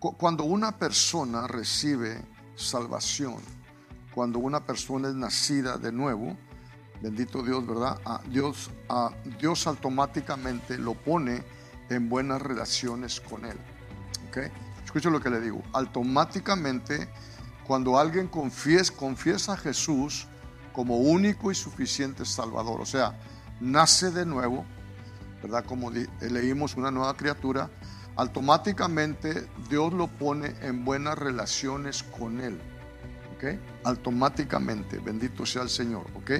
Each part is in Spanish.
Cuando una persona recibe salvación, cuando una persona es nacida de nuevo, bendito Dios, ¿verdad? Dios automáticamente lo pone en buenas relaciones con Él. ¿Ok? Escuchen lo que le digo. Automáticamente, cuando alguien confiesa a Jesús como único y suficiente Salvador, o sea, nace de nuevo, ¿verdad? Como leímos, una nueva criatura, automáticamente Dios lo pone en buenas relaciones con Él. ¿Ok? Automáticamente, bendito sea el Señor. ¿Ok?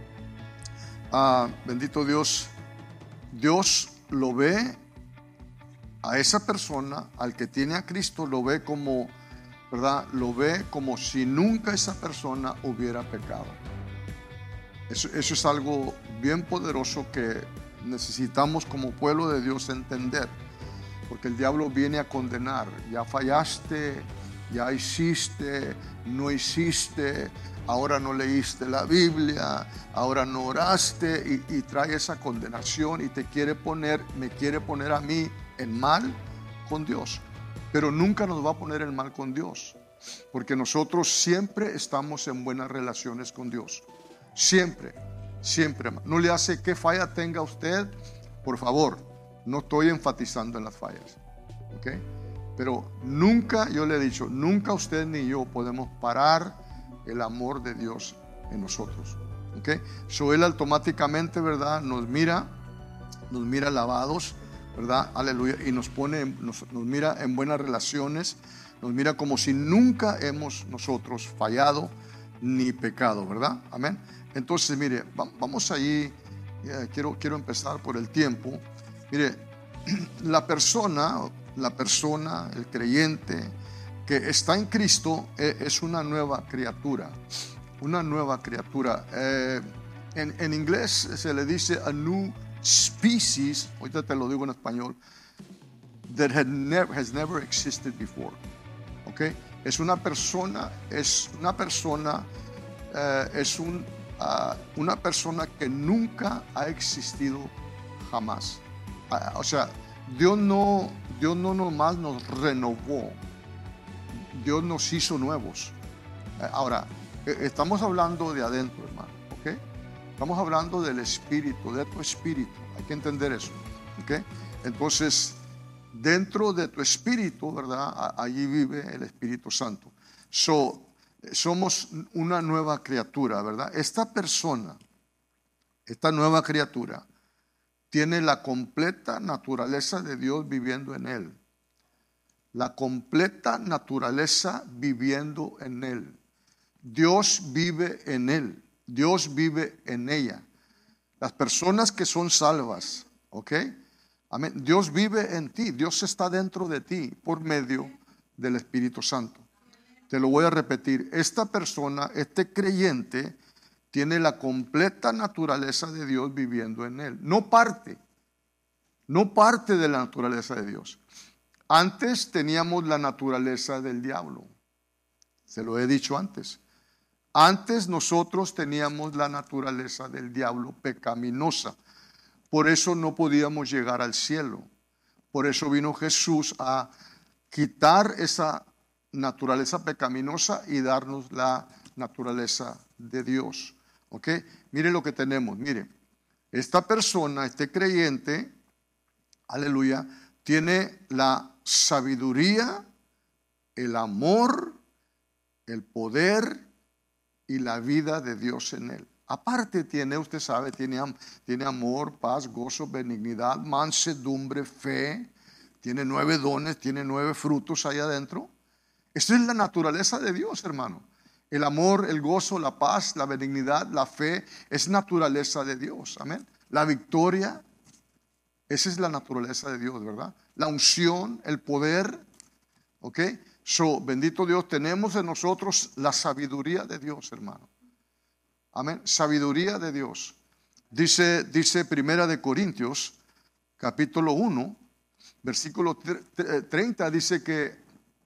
Bendito Dios. Dios lo ve a esa persona, al que tiene a Cristo, lo ve como, ¿verdad? Lo ve como si nunca esa persona hubiera pecado. Eso es algo bien poderoso que necesitamos como pueblo de Dios entender, porque el diablo viene a condenar. Ya fallaste, ya hiciste, no hiciste, ahora no leíste la Biblia, ahora no oraste, y trae esa condenación y me quiere poner a mí en mal con Dios. Pero nunca nos va a poner en mal con Dios, porque nosotros siempre estamos en buenas relaciones con Dios. Siempre, siempre. No le hace qué falla tenga usted, por favor. No estoy enfatizando en las fallas, ¿ok? Pero nunca, yo le he dicho, nunca usted ni yo podemos parar el amor de Dios en nosotros, ¿ok? Él automáticamente, ¿verdad? Nos mira lavados, ¿verdad? Aleluya. Y nos mira en buenas relaciones, nos mira como si nunca hemos nosotros fallado ni pecado, ¿verdad? Amén. Entonces, mire, vamos allí. Quiero empezar por el tiempo. Mire, la persona, el creyente que está en Cristo es una nueva criatura. Una nueva criatura. En inglés se le dice a new species, ahorita te lo digo en español, that has never existed before. ¿Ok? Es una persona que nunca ha existido jamás. O sea, Dios no nomás nos renovó, Dios nos hizo nuevos. Ahora, estamos hablando de adentro, hermano, ¿ok? Estamos hablando del espíritu, de tu espíritu. Hay que entender eso, ¿ok? Entonces, dentro de tu espíritu, ¿verdad? Allí vive el Espíritu Santo. Somos una nueva criatura, ¿verdad? Esta nueva criatura, tiene la completa naturaleza de Dios viviendo en él. La completa naturaleza viviendo en él. Dios vive en él. Dios vive en ella. Las personas que son salvas, ¿ok? Amén. Dios vive en ti. Dios está dentro de ti por medio del Espíritu Santo. Te lo voy a repetir. Esta persona, este creyente, tiene la completa naturaleza de Dios viviendo en él. No parte de la naturaleza de Dios. Antes teníamos la naturaleza del diablo. Se lo he dicho antes. Antes nosotros teníamos la naturaleza del diablo pecaminosa. Por eso no podíamos llegar al cielo. Por eso vino Jesús a quitar esa naturaleza pecaminosa y darnos la naturaleza de Dios. ¿Ok? Mire lo que tenemos. Mire, esta persona, este creyente, aleluya, tiene la sabiduría, el amor, el poder y la vida de Dios en él. Aparte tiene, usted sabe, tiene amor, paz, gozo, benignidad, mansedumbre, fe. Tiene 9 dones, tiene 9 frutos ahí adentro. Esa es la naturaleza de Dios, hermano. El amor, el gozo, la paz, la benignidad, la fe, es naturaleza de Dios. Amén. La victoria, esa es la naturaleza de Dios, ¿verdad? La unción, el poder. ¿Ok? Bendito Dios, tenemos en nosotros la sabiduría de Dios, hermano. Amén. Sabiduría de Dios. Dice Primera de Corintios, capítulo 1, versículo 30, dice que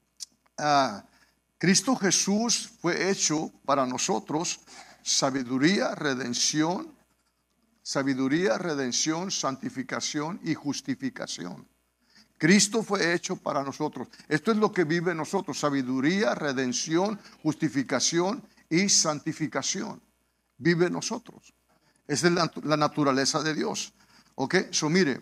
Cristo Jesús fue hecho para nosotros sabiduría, redención, santificación y justificación. Cristo fue hecho para nosotros. Esto es lo que vive en nosotros: sabiduría, redención, justificación y santificación. Vive en nosotros. Esa es la naturaleza de Dios. Ok, mire,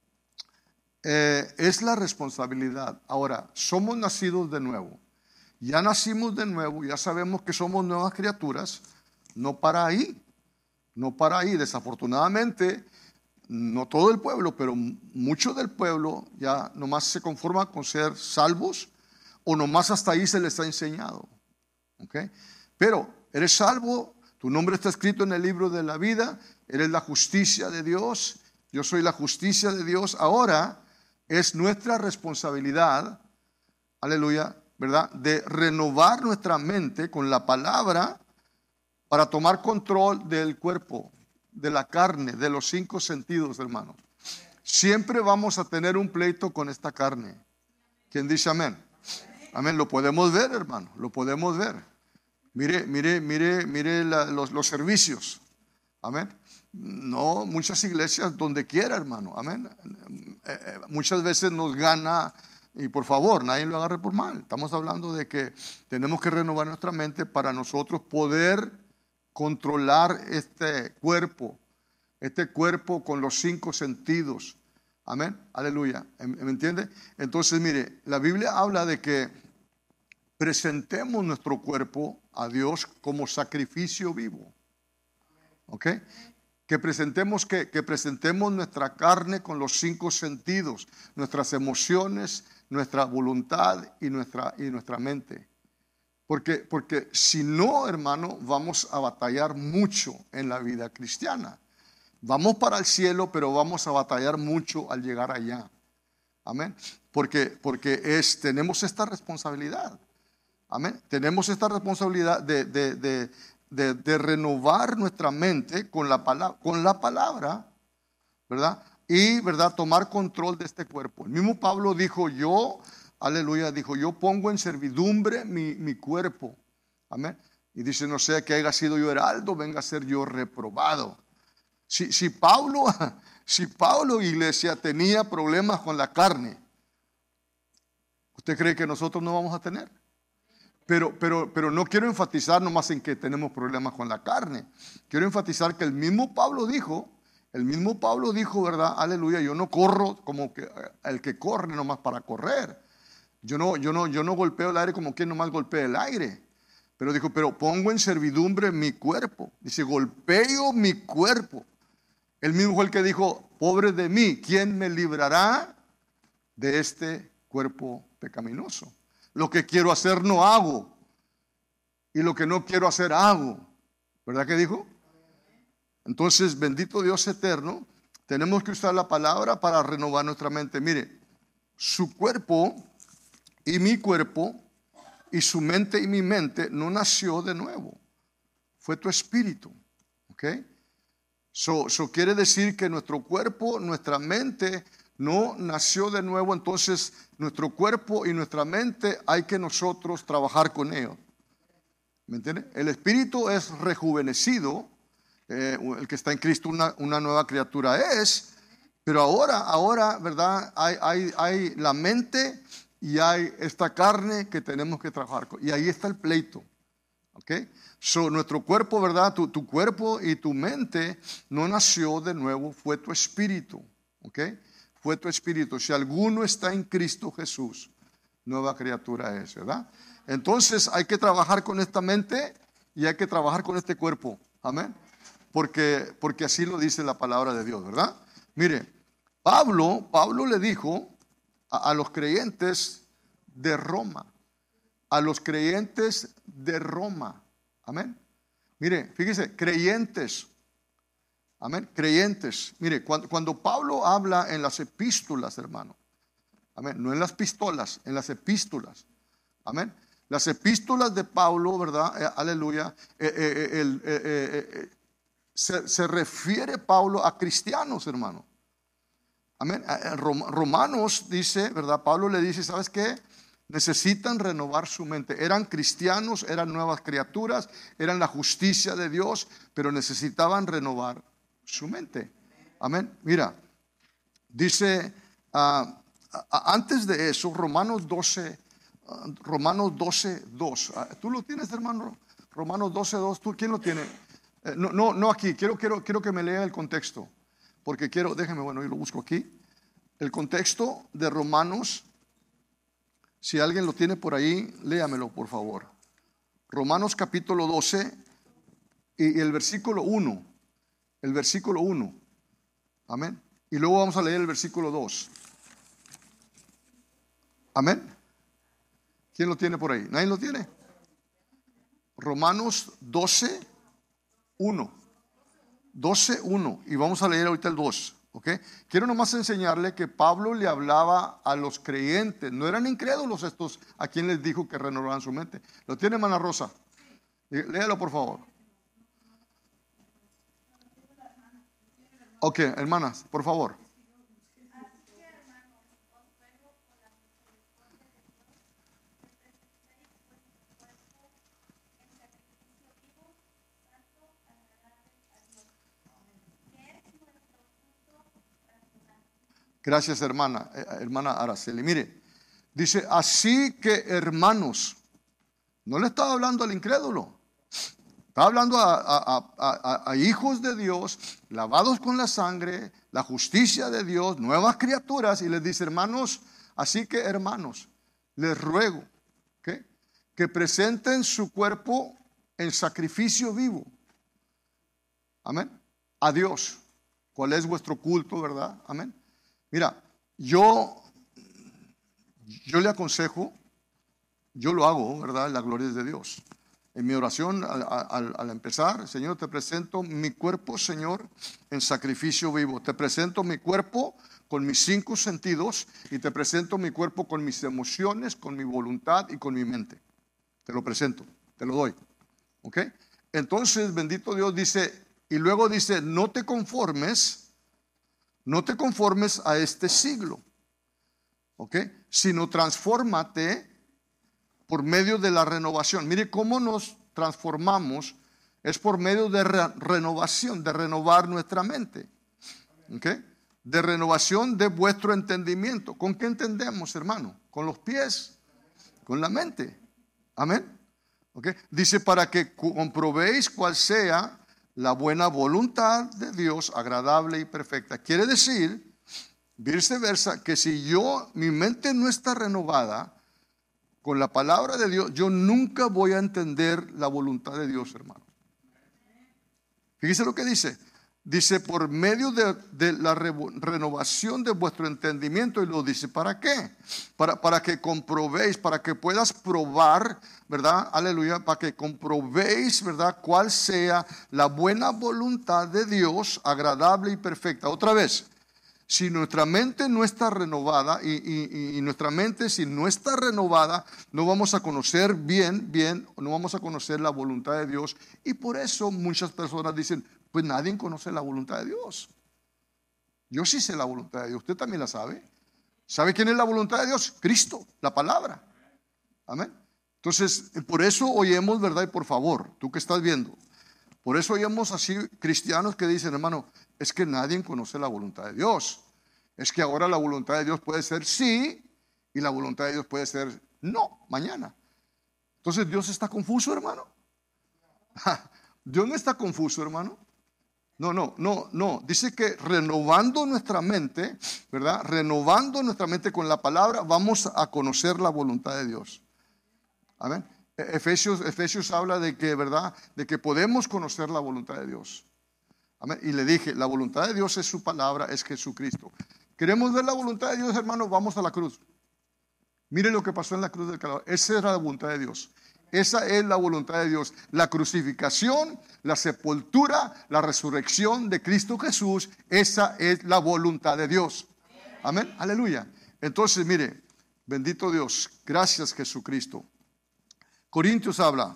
es la responsabilidad. Ahora, somos nacidos de nuevo. Ya nacimos de nuevo, ya sabemos que somos nuevas criaturas. No para ahí, no para ahí. Desafortunadamente, no todo el pueblo, pero mucho del pueblo ya nomás se conforma con ser salvos, o nomás hasta ahí se les ha enseñado. ¿Ok? Pero eres salvo, tu nombre está escrito en el libro de la vida, eres la justicia de Dios, yo soy la justicia de Dios. Ahora es nuestra responsabilidad, aleluya, ¿verdad?, de renovar nuestra mente con la palabra para tomar control del cuerpo, de la carne, de los 5 sentidos, hermano. Siempre vamos a tener un pleito con esta carne. ¿Quién dice amén? Amén, lo podemos ver, hermano, lo podemos ver. Mire los servicios. Amén. No, muchas iglesias donde quiera, hermano. Amén. Muchas veces nos gana, y por favor, nadie lo agarre por mal. Estamos hablando de que tenemos que renovar nuestra mente para nosotros poder controlar este cuerpo con los 5 sentidos. Amén, aleluya. ¿Me entiende? Entonces, mire, la Biblia habla de que presentemos nuestro cuerpo a Dios como sacrificio vivo. ¿Ok? Que presentemos nuestra carne con los 5 sentidos, nuestras emociones, nuestra voluntad y nuestra mente. Porque si no, hermano, vamos a batallar mucho en la vida cristiana. Vamos para el cielo, pero vamos a batallar mucho al llegar allá. Amén. Porque tenemos esta responsabilidad. Amén. Tenemos esta responsabilidad de renovar nuestra mente con la palabra, ¿verdad? Y, ¿verdad?, tomar control de este cuerpo. El mismo Pablo dijo, aleluya, dijo, yo pongo en servidumbre mi cuerpo. Amén. Y dice, no sea que haya sido yo heraldo, venga a ser yo reprobado. Si Pablo, iglesia, tenía problemas con la carne, ¿usted cree que nosotros no vamos a tener? Pero no quiero enfatizar nomás en que tenemos problemas con la carne. Quiero enfatizar que el mismo Pablo dijo, ¿verdad? Aleluya, yo no corro como que el que corre nomás para correr. Yo no golpeo el aire como quien nomás golpea el aire. Pero dijo, pero pongo en servidumbre mi cuerpo. Dice, golpeo mi cuerpo. Él mismo fue el que dijo, pobre de mí, ¿quién me librará de este cuerpo pecaminoso? Lo que quiero hacer no hago, y lo que no quiero hacer hago. ¿Verdad que dijo? Entonces, bendito Dios eterno, tenemos que usar la palabra para renovar nuestra mente. Mire, su cuerpo y mi cuerpo, y su mente y mi mente no nació de nuevo. Fue tu espíritu. ¿Ok? So quiere decir que nuestro cuerpo, nuestra mente no nació de nuevo. Entonces nuestro cuerpo y nuestra mente hay que nosotros trabajar con ellos. ¿Me entiende? El espíritu es rejuvenecido. El que está en Cristo una nueva criatura es. Pero ahora, ¿verdad? Hay la mente y hay esta carne que tenemos que trabajar con. Y ahí está el pleito. ¿Ok? Nuestro cuerpo, ¿verdad? Tu cuerpo y tu mente no nació de nuevo, fue tu espíritu. ¿Ok? Fue tu espíritu. Si alguno está en Cristo Jesús, nueva criatura es, ¿verdad? Entonces hay que trabajar con esta mente y hay que trabajar con este cuerpo. Amén. Porque así lo dice la palabra de Dios, ¿verdad? Mire, Pablo le dijo a los creyentes de Roma. A los creyentes de Roma. Amén. Mire, fíjese, creyentes. Amén, creyentes. Mire, cuando Pablo habla en las epístolas, hermano. Amén, no en las pistolas, en las epístolas. Amén. Las epístolas de Pablo, ¿verdad? Aleluya. Se refiere Pablo a cristianos, hermano. Amén. Romanos dice, ¿verdad? Pablo le dice, ¿sabes qué? Necesitan renovar su mente. Eran cristianos, eran nuevas criaturas, eran la justicia de Dios, pero necesitaban renovar su mente. Amén. Mira, dice Antes de eso, Romanos 12, 2. ¿Tú lo tienes, hermano? Romanos 12, 2. ¿Tú quién lo tiene? No aquí. Quiero que me lea el contexto. Porque déjeme, yo lo busco aquí. El contexto de Romanos, si alguien lo tiene por ahí, léamelo, por favor. Romanos capítulo 12 y el versículo 1. El versículo 1. Amén. Y luego vamos a leer el versículo 2. Amén. ¿Quién lo tiene por ahí? ¿Nadie lo tiene? Romanos 12, 1. 12, 1. Y vamos a leer ahorita el 2. ¿Ok? Quiero nomás enseñarle que Pablo le hablaba a los creyentes. No eran incrédulos estos a quien les dijo que renovaran su mente. ¿Lo tiene, hermana Rosa? Léalo, por favor. Ok, hermanas, por favor. Gracias, hermana Araceli. Mire, dice, así que hermanos, no le estaba hablando al incrédulo, estaba hablando a hijos de Dios, lavados con la sangre, la justicia de Dios, nuevas criaturas, y les dice, hermanos, así que hermanos, les ruego que presenten su cuerpo en sacrificio vivo. Amén. A Dios. ¿Cuál es vuestro culto, verdad? Amén. Mira, yo le aconsejo, yo lo hago, ¿verdad? La gloria es de Dios. En mi oración, al empezar, Señor, te presento mi cuerpo, Señor, en sacrificio vivo. Te presento mi cuerpo con mis 5 sentidos y te presento mi cuerpo con mis emociones, con mi voluntad y con mi mente. Te lo presento, te lo doy. ¿Ok? Entonces, bendito Dios, dice, y luego dice, no te conformes a este siglo, ¿ok? Sino transfórmate por medio de la renovación. Mire cómo nos transformamos, es por medio de renovación, de renovar nuestra mente, ¿ok? De renovación de vuestro entendimiento. ¿Con qué entendemos, hermano? Con los pies, con la mente. Amén. ¿Ok? Dice, para que comprobéis cuál sea la buena voluntad de Dios, agradable y perfecta. Quiere decir, viceversa, que si mi mente no está renovada con la palabra de Dios, yo nunca voy a entender la voluntad de Dios, hermano. Fíjese lo que dice. Dice, por medio de la renovación de vuestro entendimiento, y lo dice, ¿para qué? Para que comprobéis, para que puedas probar, ¿verdad? Aleluya, para que comprobéis, ¿verdad? Cuál sea la buena voluntad de Dios, agradable y perfecta. Otra vez, si nuestra mente no está renovada, y nuestra mente si no está renovada, no vamos a conocer bien, no vamos a conocer la voluntad de Dios. Y por eso muchas personas dicen, pues nadie conoce la voluntad de Dios. Yo sí sé la voluntad de Dios, usted también la sabe. ¿Sabe quién es la voluntad de Dios? Cristo, la palabra. Amén. Entonces, por eso oímos, ¿verdad? Y por favor, tú que estás viendo, por eso oímos así cristianos que dicen, hermano, es que nadie conoce la voluntad de Dios. Es que ahora la voluntad de Dios puede ser sí y la voluntad de Dios puede ser no, mañana. Entonces, ¿Dios está confuso, hermano? Dios no está confuso, hermano. No. Dice que renovando nuestra mente, ¿verdad? Renovando nuestra mente con la palabra, vamos a conocer la voluntad de Dios. Amén. Efesios habla de que, ¿verdad? De que podemos conocer la voluntad de Dios. Amén. Y le dije, la voluntad de Dios es su palabra, es Jesucristo. ¿Queremos ver la voluntad de Dios, hermano? Vamos a la cruz. Miren lo que pasó en la cruz del Calvario. Esa era la voluntad de Dios. Esa es la voluntad de Dios. La crucificación, la sepultura, la resurrección de Cristo Jesús. Esa es la voluntad de Dios. Amén. Aleluya. Entonces, mire, bendito Dios. Gracias, Jesucristo. Corintios habla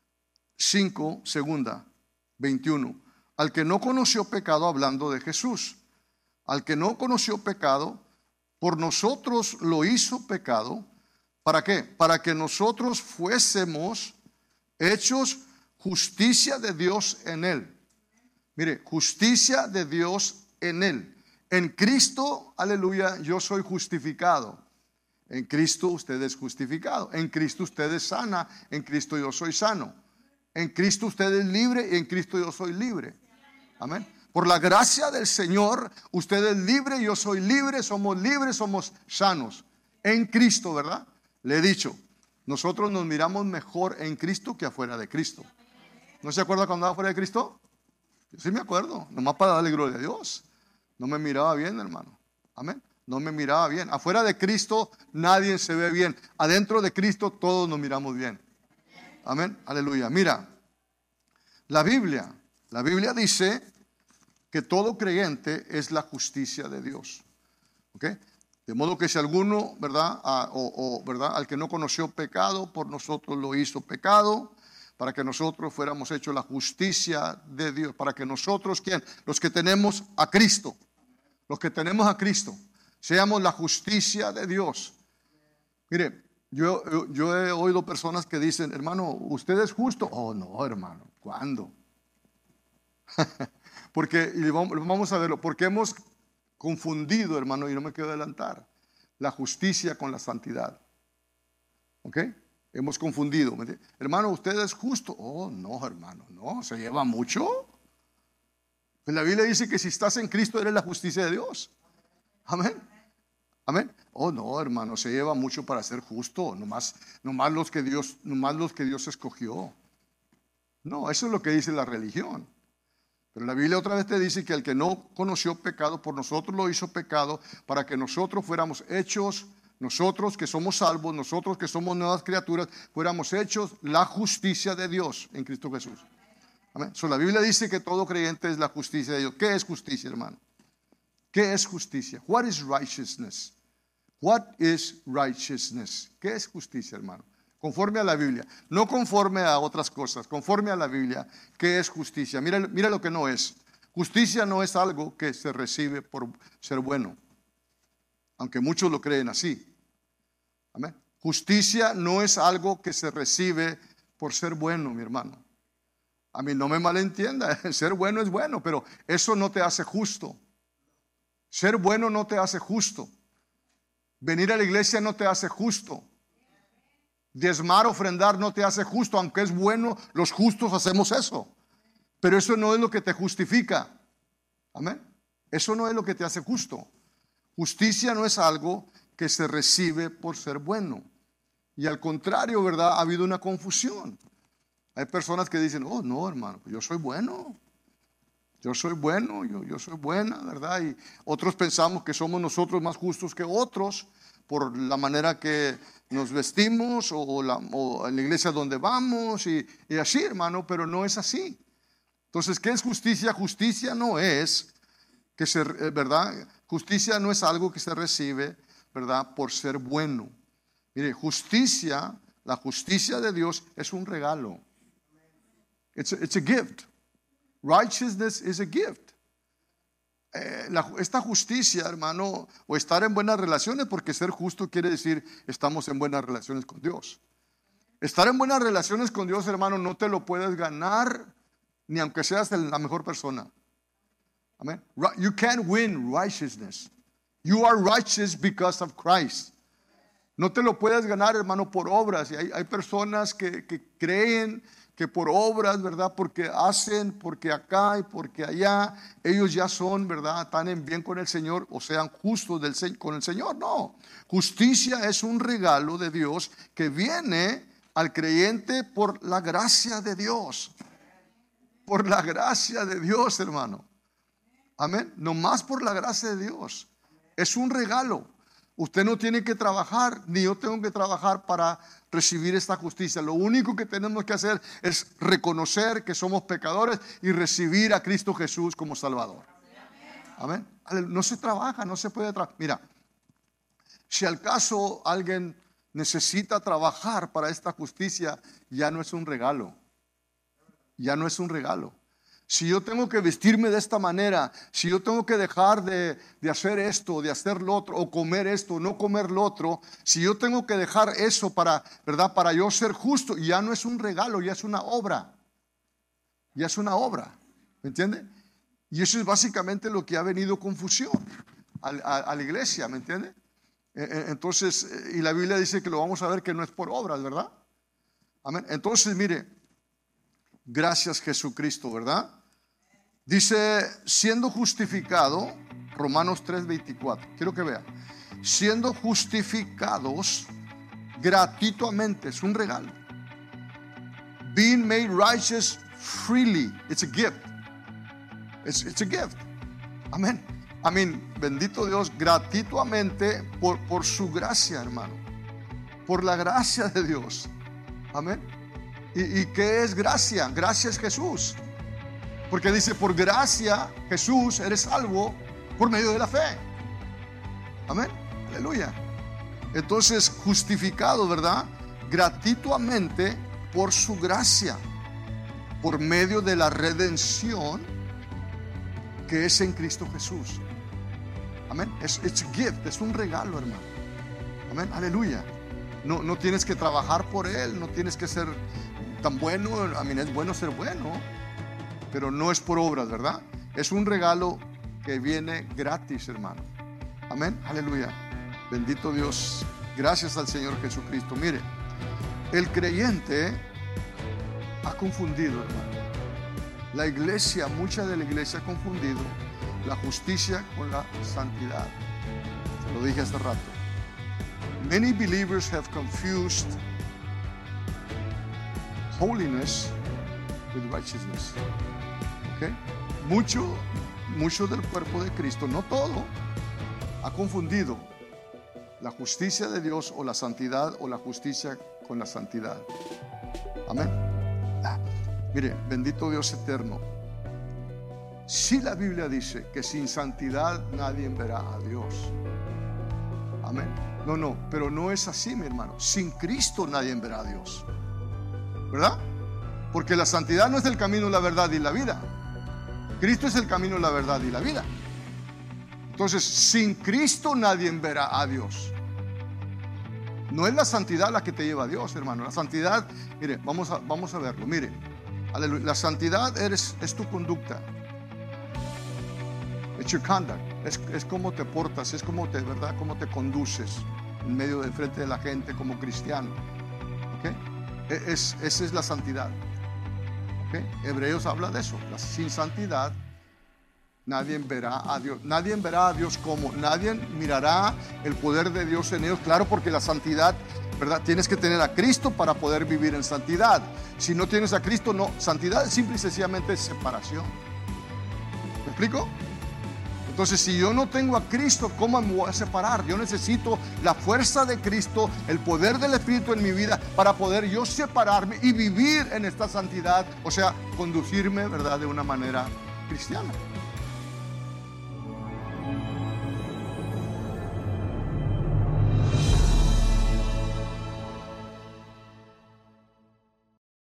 5, segunda, 21. Al que no conoció pecado, hablando de Jesús. Al que no conoció pecado, por nosotros lo hizo pecado. ¿Para qué? Para que nosotros fuésemos hechos justicia de Dios en él. Mire, justicia de Dios en él. En Cristo, aleluya, yo soy justificado. En Cristo usted es justificado. En Cristo usted es sana. En Cristo yo soy sano. En Cristo usted es libre y en Cristo yo soy libre. Amén. Por la gracia del Señor, usted es libre, yo soy libre, somos sanos. En Cristo, ¿verdad? Le he dicho, nosotros nos miramos mejor en Cristo que afuera de Cristo. ¿No se acuerda cuando andaba fuera de Cristo? Yo sí me acuerdo, nomás para darle gloria a Dios. No me miraba bien, hermano. Amén. No me miraba bien. Afuera de Cristo nadie se ve bien. Adentro de Cristo todos nos miramos bien. Amén. Aleluya. Mira, la Biblia dice que todo creyente es la justicia de Dios. ¿Ok? De modo que si alguno, ¿verdad? ¿Verdad? Al que no conoció pecado, por nosotros lo hizo pecado, para que nosotros fuéramos hechos la justicia de Dios. Para que nosotros, ¿quién? Los que tenemos a Cristo. Los que tenemos a Cristo, seamos la justicia de Dios. Mire, yo he oído personas que dicen, hermano, ¿usted es justo? Oh, no, hermano, ¿cuándo? Porque, y vamos a verlo, porque hemos confundido, hermano, y no me quiero adelantar, la justicia con la santidad. ¿Ok? Hemos confundido. Hermano, ¿usted es justo? Oh, no, hermano, no, se lleva mucho. Pues la Biblia dice que si estás en Cristo eres la justicia de Dios. Amén. Amén. Oh, no, hermano, se lleva mucho para ser justo. Nomás los que Dios escogió. No, eso es lo que dice la religión. Pero la Biblia otra vez te dice que el que no conoció pecado, por nosotros lo hizo pecado, para que nosotros fuéramos hechos, nosotros que somos salvos, nosotros que somos nuevas criaturas, fuéramos hechos la justicia de Dios en Cristo Jesús. Amén. So, la Biblia dice que todo creyente es la justicia de Dios. ¿Qué es justicia, hermano? ¿Qué es justicia? What is righteousness? What is righteousness? ¿Qué es justicia, hermano? Conforme a la Biblia, no conforme a otras cosas, conforme a la Biblia. ¿Qué es justicia? Mira lo que no es. Justicia no es algo que se recibe por ser bueno, aunque muchos lo creen así. Amén. Justicia no es algo que se recibe por ser bueno, mi hermano. A mí no me malentienda, ser bueno es bueno, pero eso no te hace justo. Ser bueno no te hace justo. Venir a la iglesia no te hace justo. Diezmar, ofrendar no te hace justo, aunque es bueno, los justos hacemos eso. Pero eso no es lo que te justifica. Amén. Eso no es lo que te hace justo. Justicia no es algo que se recibe por ser bueno. Y al contrario, ¿verdad? Ha habido una confusión. Hay personas que dicen, oh no, hermano, yo soy bueno. Yo soy bueno, yo soy buena, ¿verdad? Y otros pensamos que somos nosotros más justos que otros por la manera que nos vestimos o en la iglesia donde vamos y así, hermano, pero no es así. Entonces, ¿qué es justicia? Justicia no es ¿verdad? Justicia no es algo que se recibe, ¿verdad? Por ser bueno. Mire, la justicia de Dios es un regalo. It's a gift. Righteousness is a gift. Esta justicia, hermano, o estar en buenas relaciones, porque ser justo quiere decir estamos en buenas relaciones con Dios. Estar en buenas relaciones con Dios, hermano, no te lo puedes ganar ni aunque seas la mejor persona. Amén. You can't win righteousness. You are righteous because of Christ. No te lo puedes ganar, hermano, por obras. Y hay personas que creen que por obras, ¿verdad? Porque hacen, porque acá y porque allá, ellos ya son, ¿verdad? Están en bien con el Señor o sean justos con el Señor. No, justicia es un regalo de Dios que viene al creyente por la gracia de Dios. Por la gracia de Dios, hermano. Amén. No más por la gracia de Dios. Es un regalo. Usted no tiene que trabajar, ni yo tengo que trabajar para recibir esta justicia. Lo único que tenemos que hacer es reconocer que somos pecadores y recibir a Cristo Jesús como Salvador. Amén. No se trabaja, no se puede trabajar. Mira, si al caso alguien necesita trabajar para esta justicia, ya no es un regalo. Ya no es un regalo. Si yo tengo que vestirme de esta manera, si yo tengo que dejar de hacer esto, de hacer lo otro, o comer esto, no comer lo otro, si yo tengo que dejar eso para, ¿verdad? Para yo ser justo, ya no es un regalo, ya es una obra. Ya es una obra, ¿me entiende? Y eso es básicamente lo que ha venido confusión. a la iglesia, ¿me entiende? Entonces, y la Biblia dice que lo vamos a ver que no es por obras, ¿verdad? Amén. Entonces, mire, gracias Jesucristo, ¿verdad? Dice, siendo justificado, Romanos 3:24, quiero que vea, siendo justificados gratuitamente, es un regalo. Being made righteous freely, it's a gift. It's a gift. Amén. Amén. Bendito Dios, gratuitamente por su gracia, hermano. Por la gracia de Dios. Amén. ¿Y qué es gracia? Gracia es Jesús. Porque dice, por gracia, Jesús, eres salvo por medio de la fe. Amén. Aleluya. Entonces, justificado, ¿verdad? Gratuitamente por su gracia, por medio de la redención que es en Cristo Jesús. Amén. It's a gift, es un regalo, hermano. Amén. Aleluya. No tienes que trabajar por él, no tienes que ser tan bueno. Amén. Es bueno ser bueno, pero no es por obras, ¿verdad? Es un regalo que viene gratis, hermano. Amén. Aleluya. Bendito Dios. Gracias al Señor Jesucristo. Mire, el creyente ha confundido, hermano. La iglesia, mucha de la iglesia ha confundido la justicia con la santidad. Se lo dije hace rato. Many believers have confused holiness with righteousness. Okay? Mucho del cuerpo de Cristo, no todo, ha confundido la justicia de Dios o la santidad o la justicia con la santidad. Amén. Mire, bendito Dios eterno. Si la Biblia dice que sin santidad nadie verá a Dios. Amén. No, pero no es así, mi hermano. Sin Cristo nadie verá a Dios, ¿verdad? Porque la santidad no es el camino, la verdad y la vida. Cristo es el camino, la verdad y la vida. Entonces, sin Cristo nadie verá a Dios. No es la santidad la que te lleva a Dios, hermano. La santidad, mire, vamos a verlo. Mire, aleluya. La santidad es tu conducta. It's your conduct. Es cómo te portas, es cómo te conduces en medio del frente de la gente como cristiano. ¿Okay? Esa es la santidad. ¿Okay? Hebreos habla de eso. Sin santidad nadie verá a Dios. Nadie verá a Dios como. Nadie mirará el poder de Dios en ellos. Claro, porque la santidad, ¿verdad? Tienes que tener a Cristo para poder vivir en santidad. Si no tienes a Cristo, no. Santidad es simple y sencillamente separación. ¿Me explico? Entonces, si yo no tengo a Cristo, ¿cómo me voy a separar? Yo necesito la fuerza de Cristo, el poder del Espíritu en mi vida para poder yo separarme y vivir en esta santidad. O sea, conducirme, ¿verdad? De una manera cristiana.